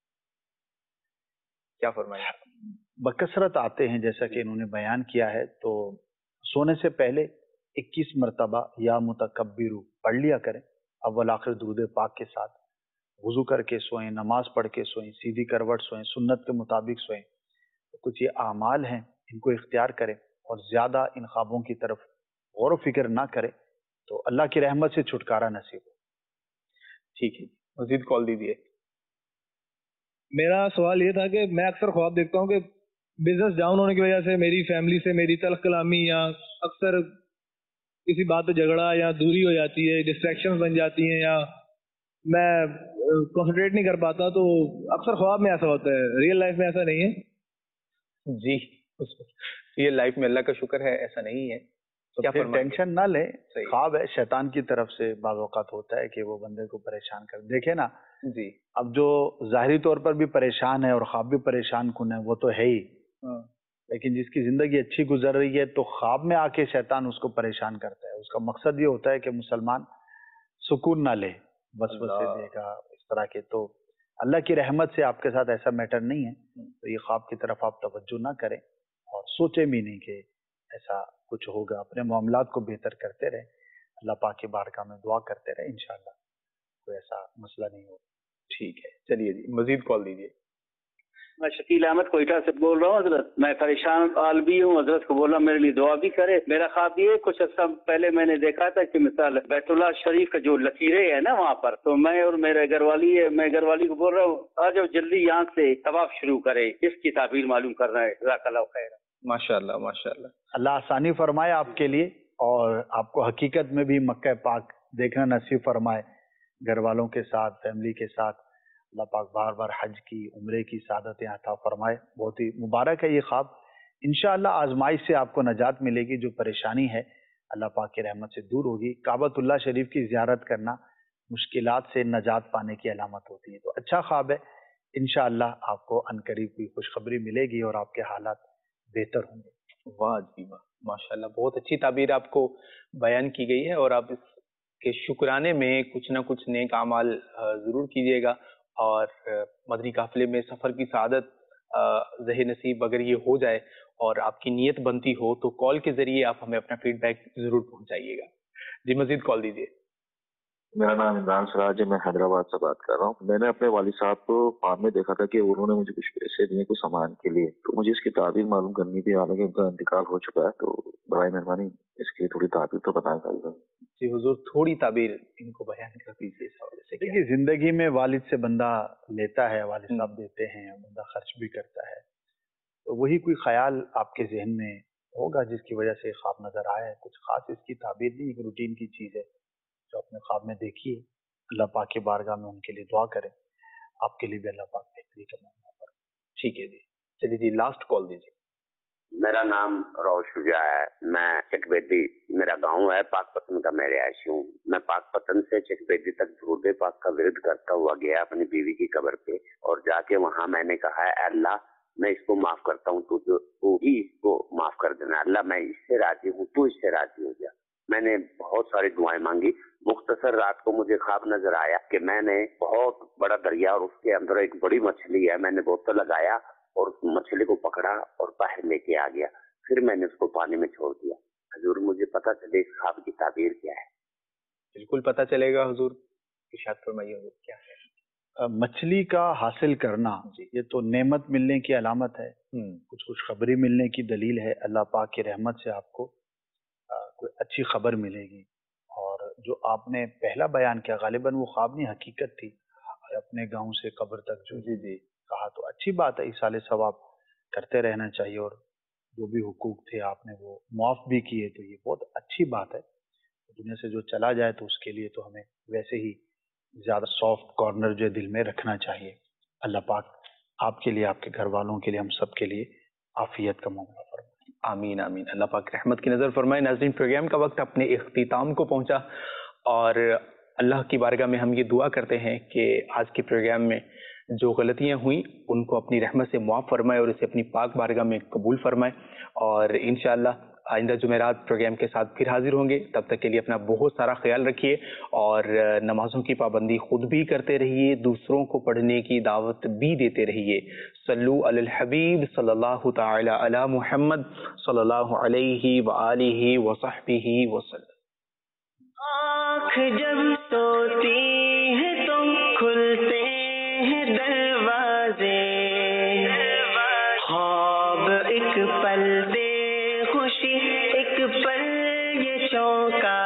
کیا فرمائیں؟ بکثرت آتے ہیں جیسا کہ انہوں نے بیان کیا ہے. تو سونے سے پہلے 21 مرتبہ یا متکبرو پڑھ لیا کریں، اول آخر درود پاک کے ساتھ. وضو کر کے سوئیں، نماز پڑھ کے سوئیں، سیدھی کروٹ سوئیں، سنت کے مطابق سوئیں. کچھ یہ اعمال ہیں ان کو اختیار کریں اور زیادہ ان خوابوں کی طرف غور و فکر نہ کریں تو اللہ کی رحمت سے چھٹکارا نصیب ہو. ٹھیک ہے، مزید کال دیجیے. میرا سوال یہ تھا کہ میں اکثر خواب دیکھتا ہوں کہ بزنس ڈاؤن ہونے کی وجہ سے میری فیملی سے میری تلخ کلامی یا اکثر کسی بات پہ جھگڑا یا دوری ہو جاتی ہے، ڈسٹریکشن بن جاتی ہیں یا میں کنسنٹریٹ نہیں کر پاتا. تو اکثر خواب میں ایسا ہوتا ہے، ریئل لائف میں ایسا نہیں ہے. جی ریئل لائف میں اللہ کا شکر ہے ایسا نہیں ہے. تو پھر ٹینشن نہ لیں، خواب ہے شیطان کی طرف سے بعض اوقات ہوتا ہے کہ وہ بندے کو پریشان کر. دیکھیں نا جی، اب جو ظاہری طور پر بھی پریشان ہے اور خواب بھی پریشان کن ہے وہ تو ہے ہی، لیکن جس کی زندگی اچھی گزر رہی ہے تو خواب میں آ کے شیطان اس کو پریشان کرتا ہے. اس کا مقصد یہ ہوتا ہے کہ مسلمان سکون نہ لے، وسوسے دے گا اس طرح کے. تو اللہ کی رحمت سے آپ کے ساتھ ایسا میٹر نہیں ہے. تو یہ خواب کی طرف آپ توجہ نہ کریں اور سوچیں بھی نہیں کہ ایسا کچھ ہوگا. اپنے معاملات کو بہتر کرتے رہیں، اللہ پاک کی بارگاہ میں دعا کرتے رہیں، انشاءاللہ کوئی ایسا مسئلہ نہیں ہوگا. ٹھیک ہے، چلیے جی مزید کال دیجیے. میں شکیل احمد کوئٹہ سے بول رہا ہوں حضرت. میں پریشان حال بھی ہوں، حضرت کو بولا میرے لیے دعا بھی کرے. میرا خواب یہ کچھ عرصہ پہلے میں نے دیکھا تھا کہ مثال بیت اللہ شریف کا جو لکیریں ہیں نا وہاں پر، تو میں اور میرے گھر والی ہے، میں گھر والی کو بول رہا ہوں آ جاؤ جلدی یہاں سے طواف شروع کرے. اس کی تعبیر معلوم کرنا ہے. جزاک اللہ خیر. ماشاءاللہ ماشاءاللہ. اللہ آسانی فرمائے آپ کے لیے اور آپ کو حقیقت میں بھی مکہ پاک دیکھنا نصیب فرمائے گھر والوں کے ساتھ، فیملی کے ساتھ. اللہ پاک بار بار حج کی، عمرے کی سعادتیں عطا فرمائے. بہت ہی مبارک ہے یہ خواب. انشاءاللہ آزمائش سے آپ کو نجات ملے گی. جو پریشانی ہے اللہ پاک کی رحمت سے دور ہوگی. کعبۃ اللہ شریف کی زیارت کرنا مشکلات سے نجات پانے کی علامت ہوتی ہے. تو اچھا خواب ہے، انشاءاللہ آپ کو عنقریب کوئی خوشخبری ملے گی اور آپ کے حالات بہتر ہوں گے. واہ جی واہ، ماشاءاللہ بہت اچھی تعبیر آپ کو بیان کی گئی ہے. اور آپ اس کے شکرانے میں کچھ نہ کچھ نیک اعمال ضرور کیجیے گا. اور مدنی قافلے میں سفر کی سعادت ذہن نصیب اگر یہ ہو جائے اور آپ کی نیت بنتی ہو تو کال کے ذریعے آپ ہمیں اپنا فیڈ بیک ضرور پہنچائیے گا. جی مزید کال دیجیے. میرا نام عمران سراج ہے، میں حیدرآباد سے بات کر رہا ہوں. میں نے اپنے والد صاحب کو خواب میں دیکھا تھا کہ انہوں نے مجھے کچھ پیسے دیے کچھ سامان کے لیے. تو مجھے اس کی تعبیر معلوم کرنی تھی، حالانکہ ان کا انتقال ہو چکا ہے. تو برائے مہربانی اس کی تھوڑی تعبیر تو بتائیں گا. جی حضور تھوڑی تعبیر ان کو بیان کر دیجیے. اس حوالے سے دیکھیے زندگی میں والد سے بندہ لیتا ہے، والد صاحب دیتے ہیں، بندہ خرچ بھی کرتا ہے. تو وہی کوئی خیال آپ کے ذہن میں ہوگا جس کی وجہ سے خواب نظر آیا ہے. کچھ خاص اس کی تعبیر نہیں، ایک روٹین کی چیز ہے جو اپنے خواب میں دیکھیے. اللہ پاک کی بارگاہ میں ان کے لیے دعا کریں، آپ کے لیے بھی اللہ پاک بہتری کرنا. ٹھیک ہے جی، چلیے جی لاسٹ کال دیجیے. میرا نام روش شجاع ہے، میں چک بیدی میرا گاؤں ہے، پاک پتن کا میں رہائشی ہوں. میں پاک پتن سے چک بیدی تک درود پاک کا ورد کرتا ہوا گیا اپنی بیوی کی قبر پہ، اور جا کے وہاں میں نے کہا اے اللہ میں اس کو معاف کرتا ہوں، تو ہی اس کو معاف کر دینا. اللہ میں اس سے راضی ہوں، تو اس سے راضی ہو جا. میں نے بہت ساری دعائیں مانگی. مختصر رات کو مجھے خواب نظر آیا کہ میں نے بہت بڑا دریا اور اس کے اندر ایک بڑی مچھلی ہے، میں نے بوتل لگایا اور اس مچھلی کو پکڑا اور باہر لے کے آ گیا. پھر میں نے اس کو پانی میں چھوڑ دیا. حضور مجھے پتہ چلے اس خواب کی تعبیر کیا ہے. بالکل پتہ چلے گا حضور، ارشاد فرمائیے حضور کیا ہے؟ مچھلی کا حاصل کرنا یہ تو نعمت ملنے کی علامت ہے، کچھ خوشخبری ملنے کی دلیل ہے۔ اللہ پاک کی رحمت سے آپ کو کوئی اچھی خبر ملے گی۔ اور جو آپ نے پہلا بیان کیا غالباً وہ خواب نہیں حقیقت تھی، اپنے گاؤں سے قبر تک جو کہا تو اچھی بات ہے، ایصال ثواب کرتے رہنا چاہیے، اور جو بھی حقوق تھے آپ نے وہ معاف بھی کیے تو یہ بہت اچھی بات ہے۔ دنیا سے جو چلا جائے تو اس کے لیے تو ہمیں ویسے ہی زیادہ سافٹ کارنر جو دل میں رکھنا چاہیے۔ اللہ پاک آپ کے لیے، آپ کے گھر والوں کے لیے، ہم سب کے لیے عافیت کا معاملہ فرمائے۔ آمین آمین، اللہ پاک رحمت کی نظر فرمائے۔ ناظرین، پروگرام کا وقت اپنے اختتام کو پہنچا، اور اللہ کی بارگاہ میں ہم یہ دعا کرتے ہیں کہ آج کے پروگرام میں جو غلطیاں ہوئیں ان کو اپنی رحمت سے معاف فرمائے اور اسے اپنی پاک بارگاہ میں قبول فرمائے، اور انشاءاللہ آئندہ جمعرات پروگرام کے ساتھ پھر حاضر ہوں گے۔ تب تک کے لیے اپنا بہت سارا خیال رکھیے، اور نمازوں کی پابندی خود بھی کرتے رہیے، دوسروں کو پڑھنے کی دعوت بھی دیتے رہیے۔ صلو علی الحبیب صلی اللہ تعالی علی محمد صلی اللہ علیہ وآلہ وصحبہ وسلم۔ آنکھ جب سوتی ہے تو کھلتے ہیں دروازے، خواب ایک پل دے خوشی، ایک پل یہ چونکا